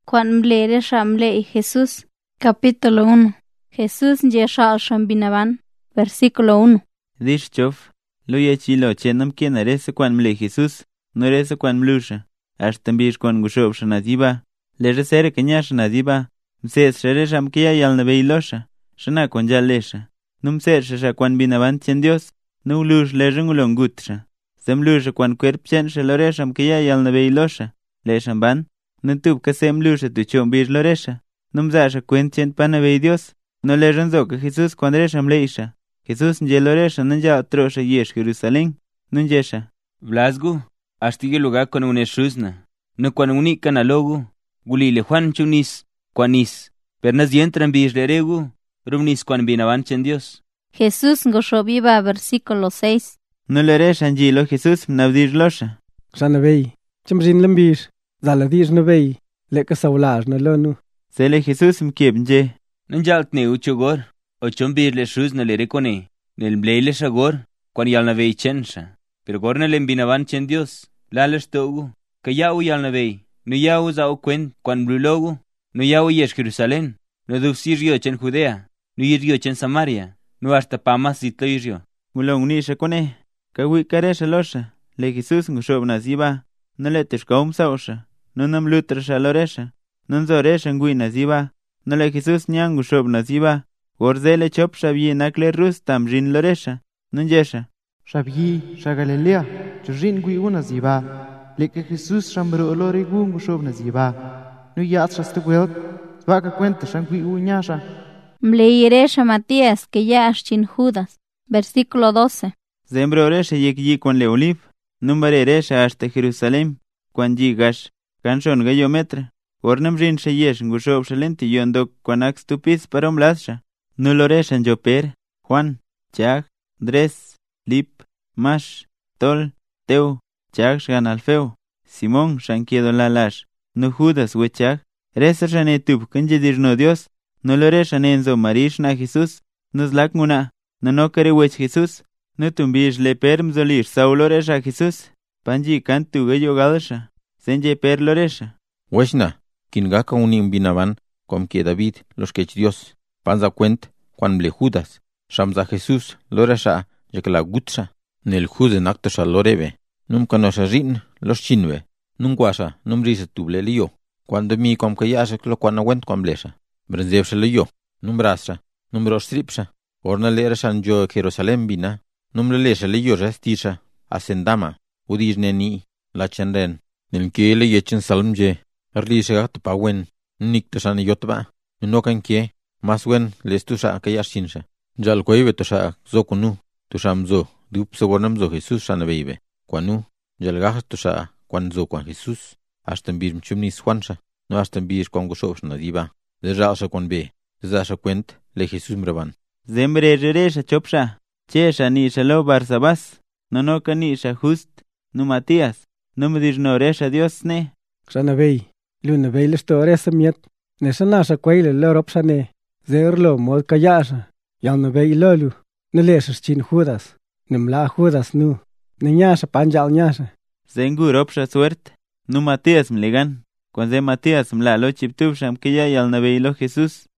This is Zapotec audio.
Juan mlere shamle Jesús. Capítulo 1. Jesús yesha shambinaban. Versículo 1. Dish chof, luya chilo chenam kien arese Juan mle Jesús, no arese Juan mlusha. Hasta mbish Juan gushob shanadiba. Le resere kenya shanadiba. Mses shere shamkia yal nabeilosha. Shana Juan jalesha. Num ser sha Juan binaban chen Dios. No lush le rengulongutsha. Zemlusha Juan cuerp chen shalore shamkia yal nabeilosha. Le shamban. Nantub kasem lusha tu chombish loresha. Num zasha cuen chen panabey Dios. No le renzo que Jesús cuando resham leisha. Jesús njeloresha nanja trosha yesh Jerusalén. Nunjesha. Blasgu, astige lugar con un esruzna. No cuan unica na logu. Gulile Juan chunis, cuanis. Pernas dientran bisleregu. Rumnis cuan binavanchen Dios. Jesús ngoshobiba versículo 6. No le reshan jilo Jesús mnabdir losha. Shanabey, chimrin lambish. Zaladish nabey. Leka saulaj na lonu. Sele Jesús mkiebnje. Nanjalt ne uchogor. O chombir le shruzna le recone. Nel mleile shagor. Cuan yal navei chensha. Pero gorna le binavanchen Dios. Lales togu. Que yau yal navei. No yau zao cuen cuan blulogu. No yau yesh Jerusalén. No dufsirio chen Judea. No irio chen Samaria. No hasta pamas zitloirio. Mulong nisha kone. Kawi karesha losha. Le Jesús ngushob naziba. No le teshkaum saosha. No nam lutra shaloresha. No nzoresha ngui naziba. No le Jesús nyang ngushob naziba. Gorzele chop shabyi nakle rus tam rin loresha. No njesha. Shabyi shagalelea. Jrin gui unaziba. Leke Jesús shambro olore gu ngushob naziba. No yat shastugwel. Zvaka cuenta shangui uñasha. Mleiresha Matías que ya ashin Judas. Versículo 12. Zembro oresha yekyi con le oliv. Numare resha hasta Jerusalén. Cuan yi gash. Kanshon gayo metra. Gornam rin shayesh ngushob shalenti yondok quanax tupis parom lasha. Nuloreshan Joper, Juan, Chag, Dres, Lip, Mash, Tol, Teu, Chag shan Alfeo, Simón shankiedo lalash, no Judas wechag, resa shanetub kanjedir no Dios, no loreshan enzo marish na Jesús, nos lakmuna, no kare wech Jesús, no tumbish le perm zolir sauloresha Jesús, panji kantu gayo galsha, senje per loresha. Weshna, kingaka unim binaban, com que David los que Dios. Panza cuent, cuan ble Judas, shamza Jesús, loresha, ya que la gutsha, nel jude nactosha lorebe, num conosha rin, los chinwe, num guasha, num risa tuble lio, cuando mi com que yasha lo cuan aguent cuan blesha, brenzevsha lio, num brasha, num rostripsha, orna lereshan jo Jerusalem bina, num lelesha lio restisha, asendama, udish neni, la chenren, nel kele yechen salmje, erlisha gat pawen, niktoshan yotba, nokan ke, mas wen les tusha que yashinsha. Jal koibe tusha zokunu, tushamzo, dupso gornamzo Jesús shanabeibe. Kwanu, jal gaj tusha kwanzo kwan Jesús, hasta mbir mchumnis Juansha, no hasta mbir kwan goshosh nadiba. De jalsha kwan be, zasha kwent le Jesús mraban. Zembre reresha chopsha, chesha ni shalo Barsabas, no kanisha just, no Matías, no me no resha Dios ne. Shanabey, luna beiles toresa miet, nesanasha kwaile loropshane. Zerlo mod kayasha, yalna bei lolu, nelesha chin Judas, nemla Judas nu, niñasha panjal nyasha. Zengur opsha suerte, no Matías mlegan, cuando Matías mla lo chiptub sham que ya yalna bei lo Jesús,